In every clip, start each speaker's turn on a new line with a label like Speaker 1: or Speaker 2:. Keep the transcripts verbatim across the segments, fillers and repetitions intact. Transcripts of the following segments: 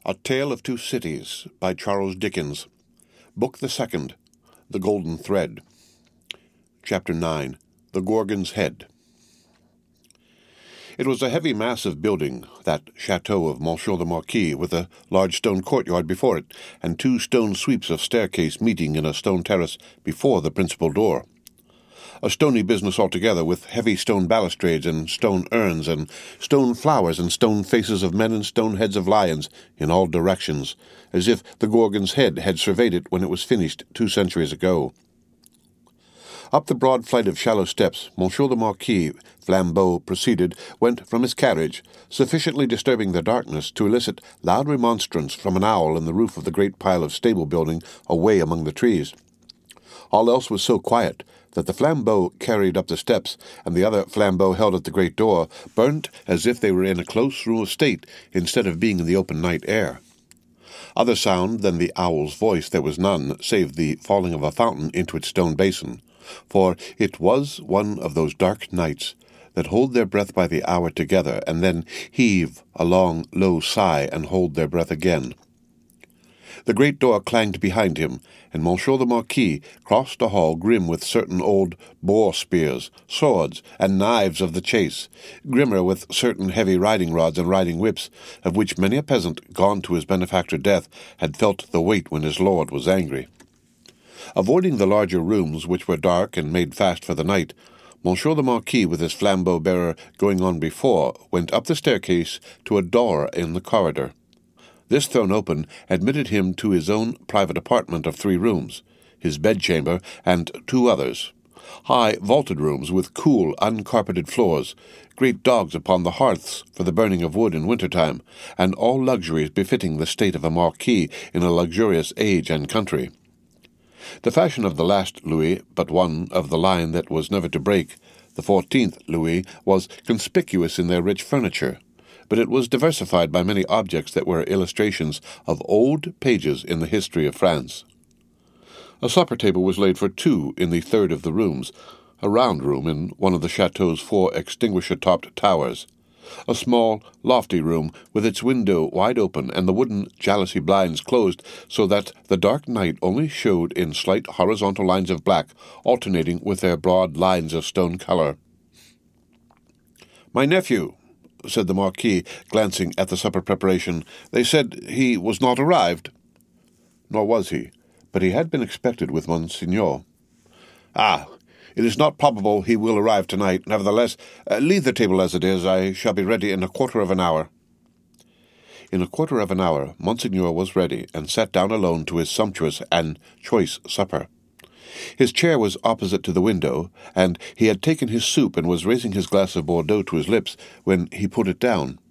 Speaker 1: A Tale of Two Cities by Charles Dickens. Book the Second, The Golden Thread. Chapter nine, The Gorgon's Head. It was a heavy, massive building, that chateau of Monsieur the Marquis, with a large stone courtyard before it, and two stone sweeps of staircase meeting in a stone terrace before the principal door. A stony business altogether, with heavy stone balustrades and stone urns and stone flowers and stone faces of men and stone heads of lions in all directions, as if the Gorgon's head had surveyed it when it was finished two centuries ago. Up the broad flight of shallow steps, Monsieur the Marquis Flambeau proceeded, went from his carriage, sufficiently disturbing the darkness to elicit loud remonstrance from an owl in the roof of the great pile of stable building away among the trees. All else was so quiet that the flambeau carried up the steps, and the other flambeau held at the great door, burnt as if they were in a close room of state, instead of being in the open night air. Other sound than the owl's voice there was none, save the falling of a fountain into its stone basin, for it was one of those dark nights that hold their breath by the hour together, and then heave a long, low sigh, and hold their breath again. The great door clanged behind him, and Monsieur the Marquis crossed a hall grim with certain old boar-spears, swords, and knives of the chase, grimmer with certain heavy riding-rods and riding-whips, of which many a peasant, gone to his benefactor Death, had felt the weight when his lord was angry. Avoiding the larger rooms, which were dark and made fast for the night, Monsieur the Marquis, with his flambeau-bearer going on before, went up the staircase to a door in the corridor. This thrown open admitted him to his own private apartment of three rooms, his bedchamber, and two others, high vaulted rooms with cool, uncarpeted floors, great dogs upon the hearths for the burning of wood in winter-time, and all luxuries befitting the state of a marquis in a luxurious age and country. The fashion of the last Louis, but one of the line that was never to break, the fourteenth Louis, was conspicuous in their rich furniture, but it was diversified by many objects that were illustrations of old pages in the history of France. A supper table was laid for two in the third of the rooms, a round room in one of the chateau's four extinguisher-topped towers, a small, lofty room with its window wide open and the wooden jalousie blinds closed so that the dark night only showed in slight horizontal lines of black, alternating with their broad lines of stone color. "My nephew," said the Marquis, glancing at the supper preparation. "They said he was not arrived." Nor was he, but he had been expected with Monseigneur. "Ah, it is not probable he will arrive tonight. Nevertheless, uh, leave the table as it is. I shall be ready in a quarter of an hour." In a quarter of an hour, Monseigneur was ready, and sat down alone to his sumptuous and choice supper. His chair was opposite to the window, and he had taken his soup and was raising his glass of Bordeaux to his lips when he put it down.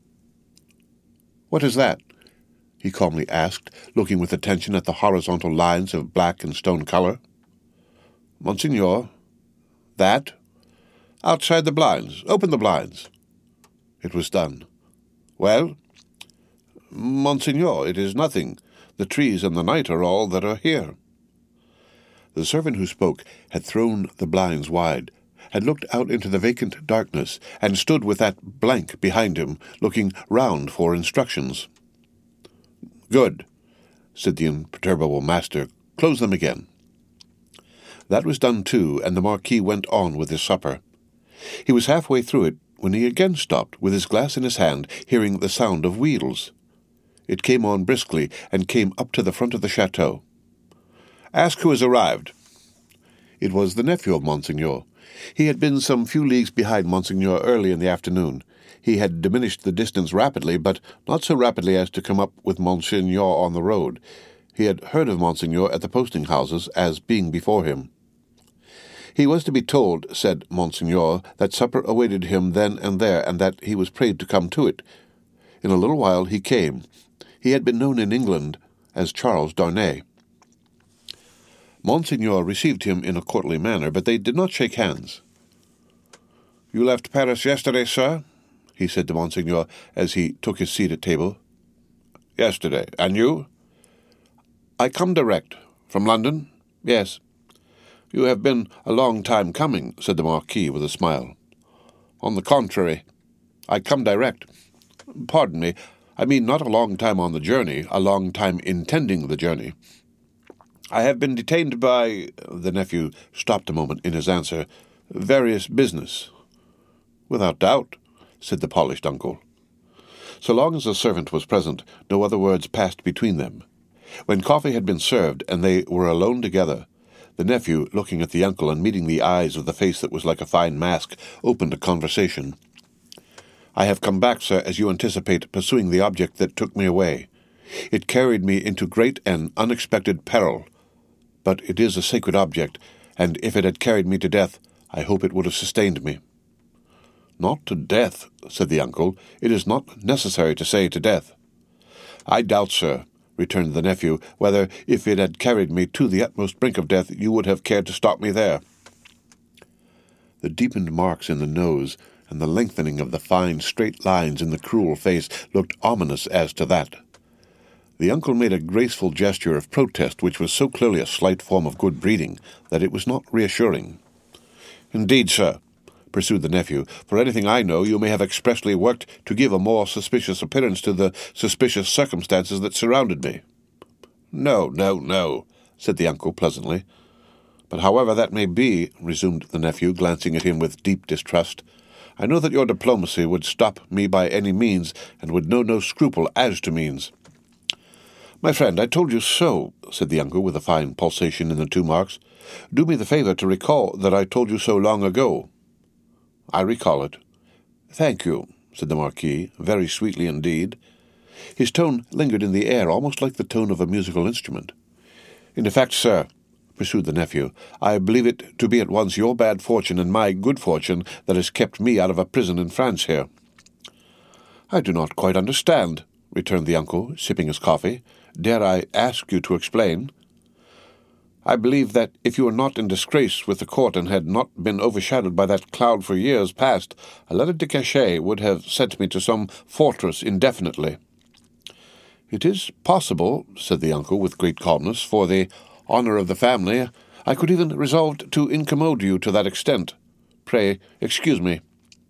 Speaker 1: "What is that?" he calmly asked, looking with attention at the horizontal lines of black and stone color. "Monseigneur, that? Outside the blinds. Open the blinds." It was done. "Well?" "Monseigneur, it is nothing. The trees and the night are all that are here." The servant who spoke had thrown the blinds wide, had looked out into the vacant darkness, and stood with that blank behind him, looking round for instructions. "Good," said the imperturbable master. "Close them again." That was done too, and the Marquis went on with his supper. He was halfway through it when he again stopped, with his glass in his hand, hearing the sound of wheels. It came on briskly, and came up to the front of the chateau. "Ask who has arrived." It was the nephew of Monseigneur. He had been some few leagues behind Monseigneur early in the afternoon. He had diminished the distance rapidly, but not so rapidly as to come up with Monseigneur on the road. He had heard of Monseigneur at the posting-houses as being before him. He was to be told, said Monseigneur, that supper awaited him then and there, and that he was prayed to come to it. In a little while he came. He had been known in England as Charles Darnay. Monseigneur received him in a courtly manner, but they did not shake hands. "You left Paris yesterday, sir?" he said to Monseigneur as he took his seat at table. "Yesterday. And you?" "I come direct. From London?" "Yes." "You have been a long time coming," said the Marquis with a smile. "On the contrary, I come direct. Pardon me, I mean not a long time on the journey, a long time intending the journey. I have been detained by—" the nephew stopped a moment in his answer, "various business." "Without doubt," said the polished uncle. So long as the servant was present, no other words passed between them. When coffee had been served, and they were alone together, the nephew, looking at the uncle and meeting the eyes of the face that was like a fine mask, opened a conversation. "I have come back, sir, as you anticipate, pursuing the object that took me away. It carried me into great and unexpected peril. But it is a sacred object, and if it had carried me to death, I hope it would have sustained me." "Not to death," said the uncle. "It is not necessary to say to death." "I doubt, sir," returned the nephew, "whether, if it had carried me to the utmost brink of death, you would have cared to stop me there." The deepened marks in the nose and the lengthening of the fine straight lines in the cruel face looked ominous as to that. The uncle made a graceful gesture of protest which was so clearly a slight form of good breeding that it was not reassuring. "Indeed, sir," pursued the nephew, "for anything I know, you may have expressly worked to give a more suspicious appearance to the suspicious circumstances that surrounded me." "No, no, no," said the uncle pleasantly. "But however that may be," resumed the nephew, glancing at him with deep distrust, "I know that your diplomacy would stop me by any means, and would know no scruple as to means." "My friend, I told you so," said the uncle with a fine pulsation in the two marks. "Do me the favour to recall that I told you so long ago." "I recall it." "Thank you," said the Marquis, very sweetly indeed. His tone lingered in the air, almost like the tone of a musical instrument. "In effect, sir," pursued the nephew, "I believe it to be at once your bad fortune and my good fortune that has kept me out of a prison in France here." "I do not quite understand," returned the uncle, sipping his coffee. "Dare I ask you to explain?" "I believe that if you were not in disgrace with the court and had not been overshadowed by that cloud for years past, a letter de cachet would have sent me to some fortress indefinitely." "It is possible," said the uncle with great calmness, "for the honour of the family. I could even resolve to incommode you to that extent. Pray, excuse me."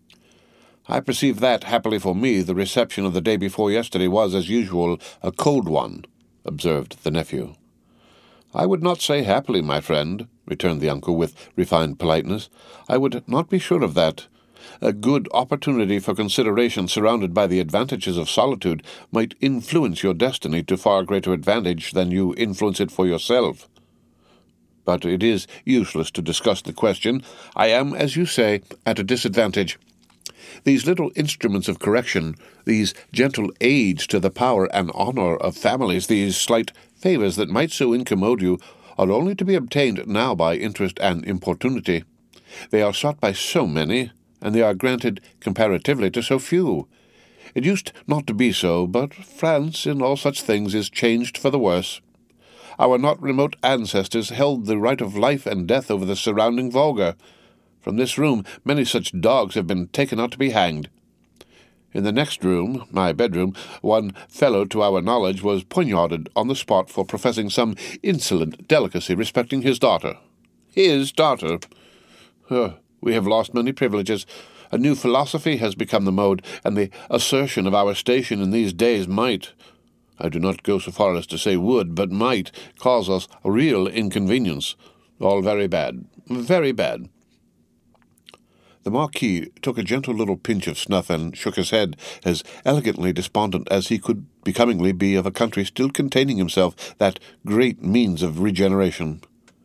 Speaker 1: "I perceive that, happily for me, the reception of the day before yesterday was, as usual, a cold one," observed the nephew. "I would not say happily, my friend," returned the uncle with refined politeness. "I would not be sure of that. A good opportunity for consideration surrounded by the advantages of solitude might influence your destiny to far greater advantage than you influence it for yourself. But it is useless to discuss the question. I am, as you say, at a disadvantage. These little instruments of correction, these gentle aids to the power and honour of families, these slight favours that might so incommode you, are only to be obtained now by interest and importunity. They are sought by so many, and they are granted comparatively to so few. It used not to be so, but France in all such things is changed for the worse. Our not remote ancestors held the right of life and death over the surrounding vulgar. From this room many such dogs have been taken out to be hanged. In the next room, my bedroom, one fellow to our knowledge was poignarded on the spot for professing some insolent delicacy respecting his daughter. His daughter! Uh, we have lost many privileges. A new philosophy has become the mode, and the assertion of our station in these days might, I do not go so far as to say would, but might, cause us a real inconvenience. All very bad, very bad." The Marquis took a gentle little pinch of snuff and shook his head, as elegantly despondent as he could becomingly be of a country still containing himself that great means of regeneration.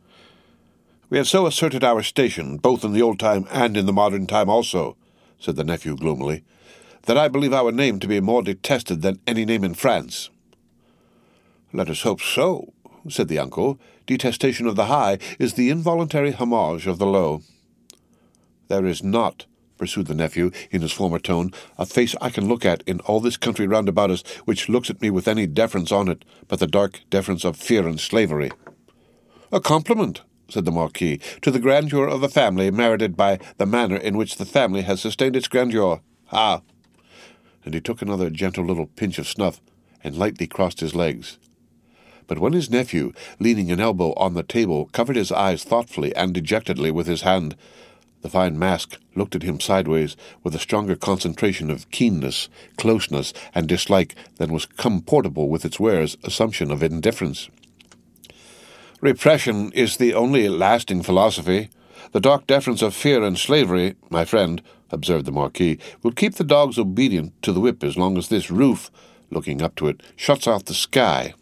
Speaker 1: "We have so asserted our station, both in the old time and in the modern time also," said the nephew gloomily, "that I believe our name to be more detested than any name in France." "Let us hope so," said the uncle. "Detestation of the high is the involuntary homage of the low." "There is not," pursued the nephew in his former tone, "a face I can look at in all this country round about us which looks at me with any deference on it but the dark deference of fear and slavery." "A compliment," said the Marquis, "to the grandeur of the family, merited by the manner in which the family has sustained its grandeur. Ah!" And he took another gentle little pinch of snuff, and lightly crossed his legs. But when his nephew, leaning an elbow on the table, covered his eyes thoughtfully and dejectedly with his hand, The fine mask looked at him sideways with a stronger concentration of keenness, closeness, and dislike than was comportable with its wearer's assumption of indifference. "Repression is the only lasting philosophy. The dark deference of fear and slavery, my friend," observed the Marquis, "will keep the dogs obedient to the whip as long as this roof," looking up to it, "shuts off the sky."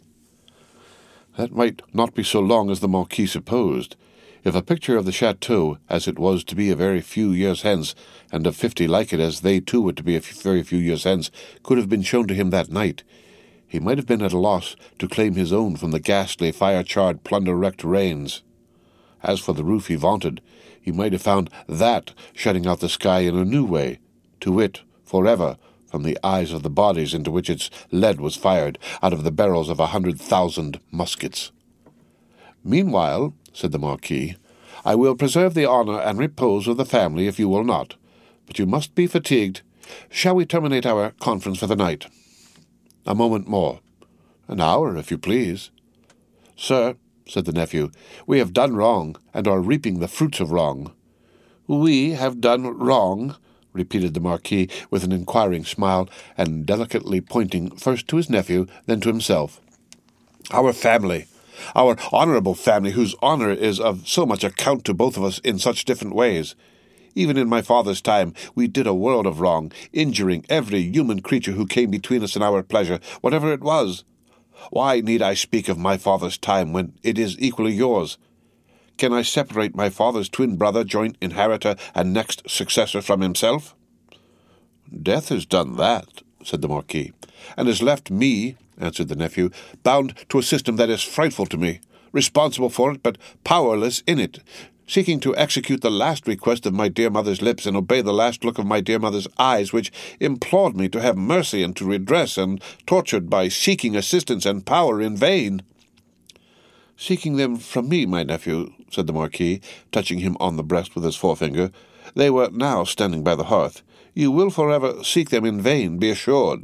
Speaker 1: That might not be so long as the Marquis supposed. If a picture of the chateau, as it was to be a very few years hence, and of fifty like it as they too were to be a very few years hence, could have been shown to him that night, he might have been at a loss to claim his own from the ghastly, fire-charred, plunder-wrecked rains. As for the roof he vaunted, he might have found that shutting out the sky in a new way, to wit, forever, from the eyes of the bodies into which its lead was fired out of the barrels of a hundred thousand muskets. "Meanwhile," said the Marquis, "I will preserve the honour and repose of the family if you will not. But you must be fatigued. Shall we terminate our conference for the night?" "A moment more." "An hour, if you please." "Sir," said the nephew, "we have done wrong, and are reaping the fruits of wrong." "We have done wrong?" repeated the Marquis with an inquiring smile, and delicately pointing first to his nephew, then to himself. "Our family, our honourable family, whose honour is of so much account to both of us in such different ways. Even in my father's time we did a world of wrong, injuring every human creature who came between us and our pleasure, whatever it was. Why need I speak of my father's time when it is equally yours? Can I separate my father's twin brother, joint inheritor, and next successor from himself?" "Death has done that," said the Marquis. "And has left me," answered the nephew, "bound to a system that is frightful to me, responsible for it, but powerless in it, seeking to execute the last request of my dear mother's lips and obey the last look of my dear mother's eyes, which implored me to have mercy and to redress, and tortured by seeking assistance and power in vain." "Seeking them from me, my nephew," said the Marquis, touching him on the breast with his forefinger. "They were now standing by the hearth. You will forever seek them in vain, be assured."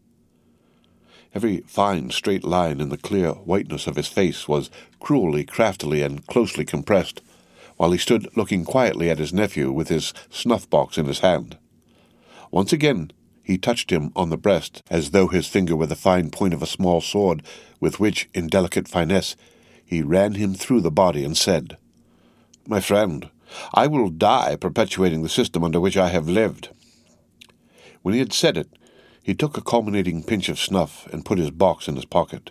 Speaker 1: Every fine straight line in the clear whiteness of his face was cruelly, craftily, and closely compressed, while he stood looking quietly at his nephew with his snuff-box in his hand. Once again he touched him on the breast, as though his finger were the fine point of a small sword, with which, in delicate finesse, he ran him through the body, and said, "My friend, I will die perpetuating the system under which I have lived." When he had said it, he took a culminating pinch of snuff and put his box in his pocket.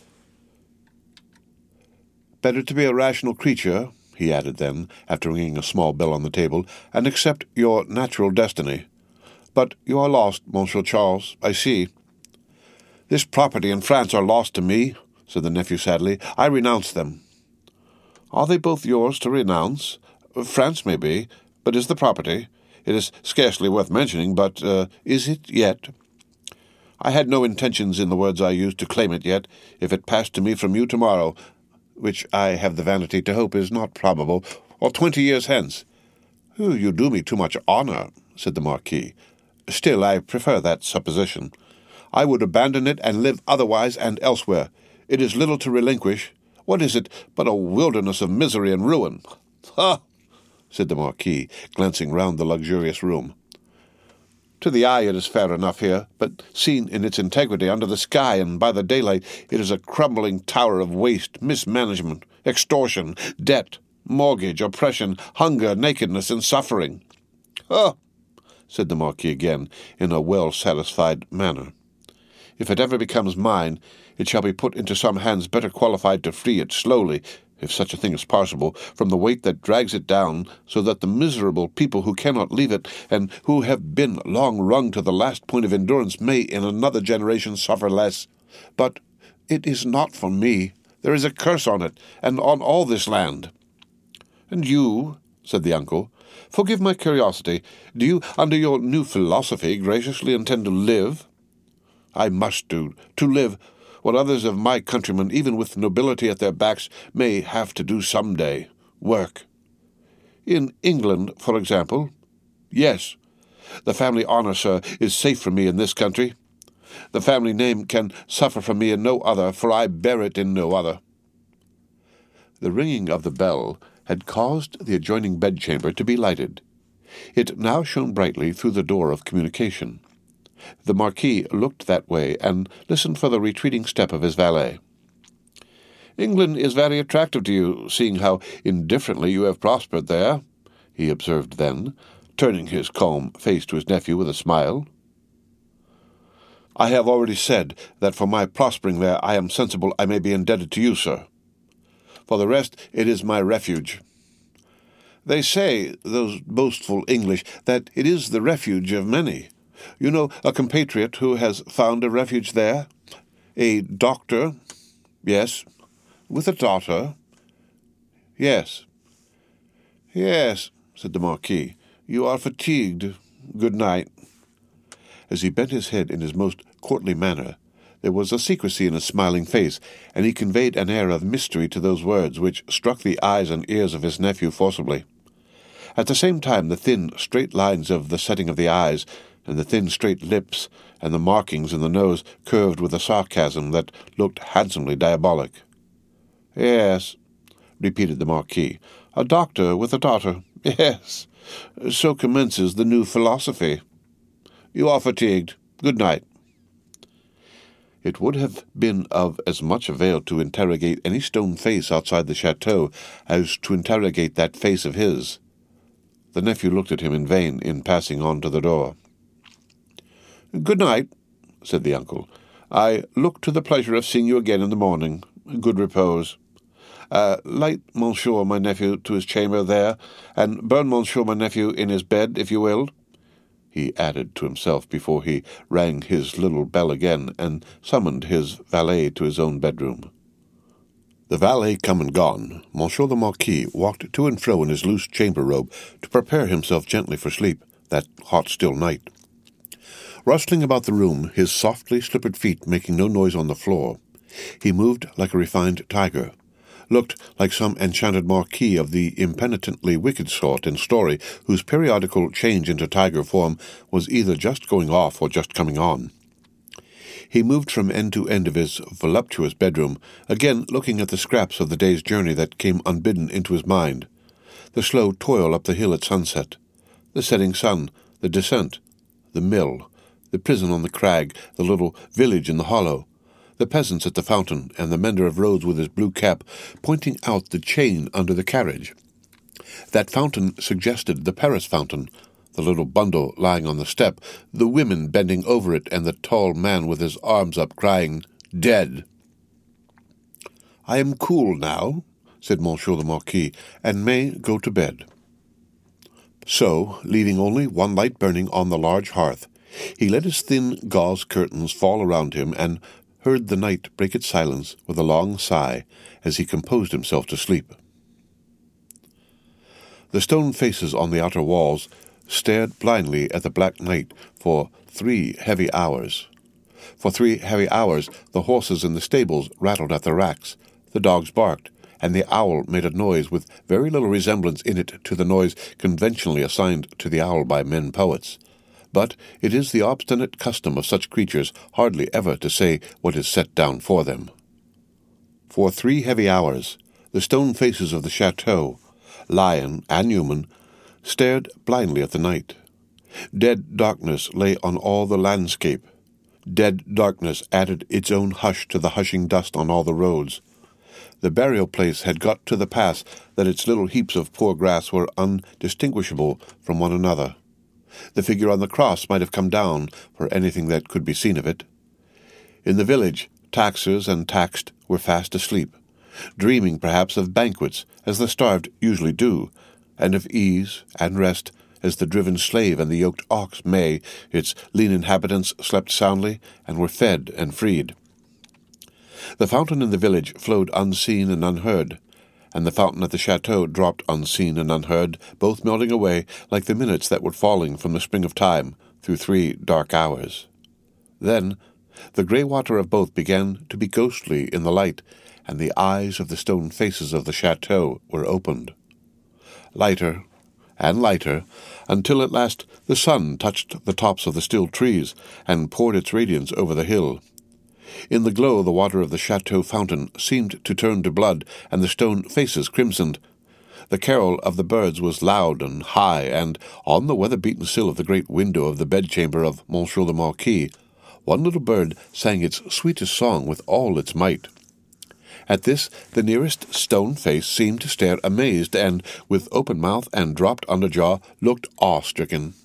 Speaker 1: "Better to be a rational creature," he added then, after ringing a small bell on the table, "and accept your natural destiny. But you are lost, Monsieur Charles, I see." "This property and France are lost to me," said the nephew sadly. "I renounce them." "Are they both yours to renounce? France may be, but is the property? It is scarcely worth mentioning, but uh, is it yet?" "I had no intentions in the words I used to claim it yet. If it passed to me from you tomorrow, which I have the vanity to hope is not probable, or twenty years hence—" "You do me too much honour," said the Marquis. "Still, I prefer that supposition. I would abandon it and live otherwise and elsewhere. It is little to relinquish. What is it but a wilderness of misery and ruin?" "Ha!" said the Marquis, glancing round the luxurious room. "To the eye it is fair enough here, but seen in its integrity under the sky and by the daylight, it is a crumbling tower of waste, mismanagement, extortion, debt, mortgage, oppression, hunger, nakedness, and suffering." "Ah!" said the Marquis again, in a well-satisfied manner. "If it ever becomes mine, it shall be put into some hands better qualified to free it slowly, if such a thing is possible, from the weight that drags it down, so that the miserable people who cannot leave it, and who have been long wrung to the last point of endurance, may in another generation suffer less. But it is not for me. There is a curse on it, and on all this land." "And you," said the uncle, "forgive my curiosity, do you, under your new philosophy, graciously intend to live?" "I must do, to live, what others of my countrymen, even with nobility at their backs, may have to do some day, work." "In England, for example?" "Yes. The family honour, sir, is safe from me in this country. The family name can suffer from me in no other, for I bear it in no other." The ringing of the bell had caused the adjoining bedchamber to be lighted. It now shone brightly through the door of communication. The Marquis looked that way and listened for the retreating step of his valet. "England is very attractive to you, seeing how indifferently you have prospered there," he observed then, turning his calm face to his nephew with a smile. "I have already said that for my prospering there I am sensible I may be indebted to you, sir. For the rest, it is my refuge. They say, those boastful English, that it is the refuge of many. You know a compatriot who has found a refuge there? A doctor? Yes. With a daughter? Yes. Yes, said the Marquis. You are fatigued. Good night. As he bent his head in his most courtly manner, there was a secrecy in his smiling face, and he conveyed an air of mystery to those words which struck the eyes and ears of his nephew forcibly. At the same time, the thin, straight lines of the setting of the eyes, and the thin, straight lips, and the markings in the nose curved with a sarcasm that looked handsomely diabolic. Yes, repeated the Marquis, a doctor with a daughter. Yes, so commences the new philosophy. You are fatigued. Good night. It would have been of as much avail to interrogate any stone face outside the chateau as to interrogate that face of his. The nephew looked at him in vain in passing on to the door. Good night, said the uncle. I look to the pleasure of seeing you again in the morning. Good repose. Uh, light monsieur my nephew to his chamber there, and burn monsieur my nephew in his bed, if you will, he added to himself before he rang his little bell again and summoned his valet to his own bedroom. The valet come and gone, Monsieur the Marquis walked to and fro in his loose chamber robe to prepare himself gently for sleep, that hot still night. Rustling about the room, his softly slippered feet making no noise on the floor, he moved like a refined tiger, looked like some enchanted marquis of the impenitently wicked sort in story whose periodical change into tiger form was either just going off or just coming on. He moved from end to end of his voluptuous bedroom, again looking at the scraps of the day's journey that came unbidden into his mind, the slow toil up the hill at sunset, the setting sun, the descent, the mill, the prison on the crag, the little village in the hollow, the peasants at the fountain, and the mender of roads with his blue cap pointing out the chain under the carriage. That fountain suggested the Paris fountain, the little bundle lying on the step, the women bending over it, and the tall man with his arms up crying, "Dead!" "I am cool now," said Monsieur the Marquis, "and may go to bed." So, leaving only one light burning on the large hearth, he let his thin gauze curtains fall around him and heard the night break its silence with a long sigh as he composed himself to sleep. The stone faces on the outer walls stared blindly at the black night for three heavy hours. For three heavy hours the horses in the stables rattled at the racks, the dogs barked, and the owl made a noise with very little resemblance in it to the noise conventionally assigned to the owl by men poets. But it is the obstinate custom of such creatures hardly ever to say what is set down for them. For three heavy hours the stone faces of the chateau, lion and human, stared blindly at the night. Dead darkness lay on all the landscape. Dead darkness added its own hush to the hushing dust on all the roads. The burial place had got to the pass that its little heaps of poor grass were undistinguishable from one another. The figure on the cross might have come down for anything that could be seen of it. In the village, taxers and taxed were fast asleep, dreaming perhaps of banquets, as the starved usually do, and of ease and rest, as the driven slave and the yoked ox may. Its lean inhabitants slept soundly and were fed and freed. The fountain in the village flowed unseen and unheard, and the fountain at the chateau dropped unseen and unheard, both melting away like the minutes that were falling from the spring of time through three dark hours. Then the grey water of both began to be ghostly in the light, and the eyes of the stone faces of the chateau were opened. Lighter and lighter, until at last the sun touched the tops of the still trees and poured its radiance over the hill. In the glow the water of the chateau fountain seemed to turn to blood, and the stone faces crimsoned. The carol of the birds was loud and high, and on the weather-beaten sill of the great window of the bedchamber of Monsieur the Marquis, one little bird sang its sweetest song with all its might. At this, the nearest stone face seemed to stare amazed, and, with open mouth and dropped underjaw, looked awe-stricken.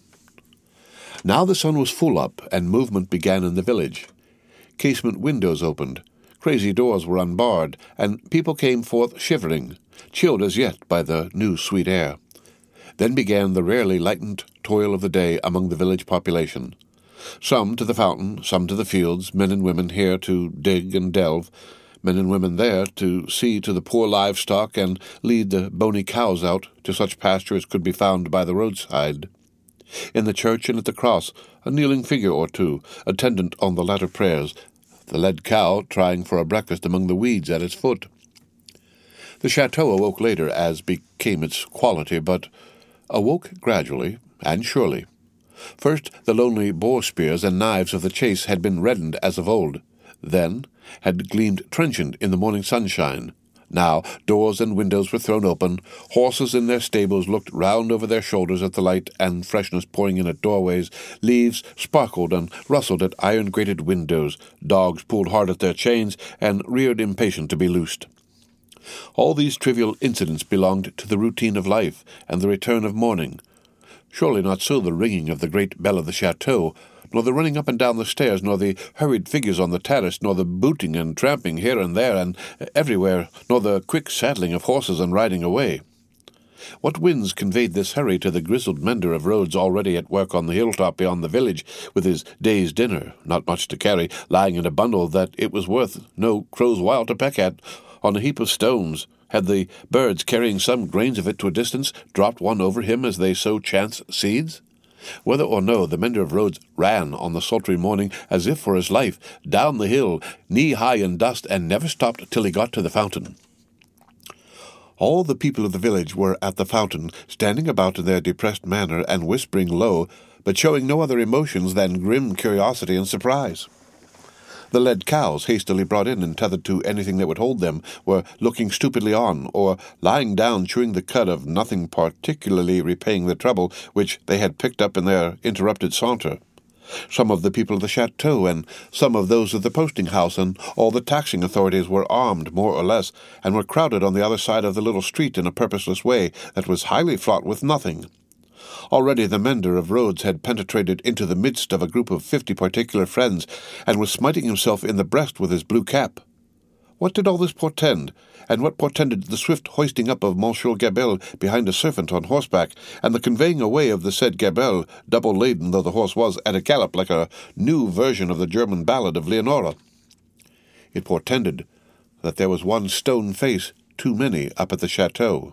Speaker 1: Now the sun was full up, and movement began in the village. Casement windows opened, crazy doors were unbarred, and people came forth shivering, chilled as yet by the new sweet air. Then began the rarely lightened toil of the day among the village population. Some to the fountain, some to the fields, men and women here to dig and delve, men and women there to see to the poor livestock and lead the bony cows out to such pasture as could be found by the roadside. In the church and at the cross, a kneeling figure or two, attendant on the latter prayers, the led cow trying for a breakfast among the weeds at its foot. The chateau awoke later, as became its quality, but awoke gradually and surely. First, the lonely boar-spears and knives of the chase had been reddened as of old, then had gleamed trenchant in the morning sunshine. Now doors and windows were thrown open, horses in their stables looked round over their shoulders at the light and freshness pouring in at doorways, leaves sparkled and rustled at iron-grated windows, dogs pulled hard at their chains and reared impatient to be loosed. All these trivial incidents belonged to the routine of life and the return of morning. Surely not so the ringing of the great bell of the chateau, nor the running up and down the stairs, nor the hurried figures on the terrace, nor the booting and tramping here and there and everywhere, nor the quick saddling of horses and riding away. What winds conveyed this hurry to the grizzled mender of roads already at work on the hilltop beyond the village, with his day's dinner, not much to carry, lying in a bundle that it was worth no crow's while to peck at, on a heap of stones? Had the birds, carrying some grains of it to a distance, dropped one over him as they sow chance seeds? Whether or no, the mender of roads ran on the sultry morning, as if for his life, down the hill, knee-high in dust, and never stopped till he got to the fountain. All the people of the village were at the fountain, standing about in their depressed manner and whispering low, but showing no other emotions than grim curiosity and surprise. The led cows, hastily brought in and tethered to anything that would hold them, were looking stupidly on, or lying down chewing the cud of nothing particularly repaying the trouble which they had picked up in their interrupted saunter. Some of the people of the chateau, and some of those of the posting-house, and all the taxing authorities were armed, more or less, and were crowded on the other side of the little street in a purposeless way that was highly fraught with nothing. Already the mender of roads had penetrated into the midst of a group of fifty particular friends, and was smiting himself in the breast with his blue cap. What did all this portend, and what portended the swift hoisting up of Monsieur Gabelle behind a servant on horseback, and the conveying away of the said Gabelle, double laden though the horse was, at a gallop like a new version of the German ballad of Leonora? It portended that there was one stone face too many up at the chateau.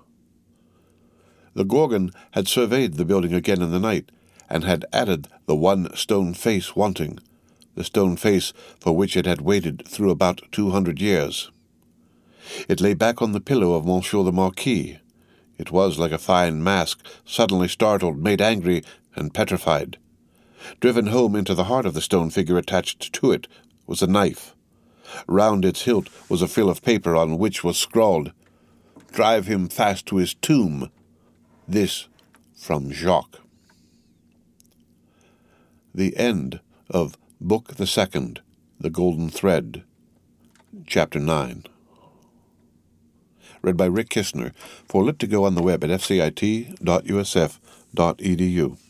Speaker 1: The Gorgon had surveyed the building again in the night, and had added the one stone face wanting, the stone face for which it had waited through about two hundred years. It lay back on the pillow of Monsieur the Marquis. It was like a fine mask, suddenly startled, made angry, and petrified. Driven home into the heart of the stone figure attached to it was a knife. Round its hilt was a frill of paper on which was scrawled, "Drive him fast to his tomb. This from Jacques." The end of Book the Second, The Golden Thread, Chapter nine. Read by Rick Kistner, for Lit to Go on the web at f c i t dot u s f dot e d u.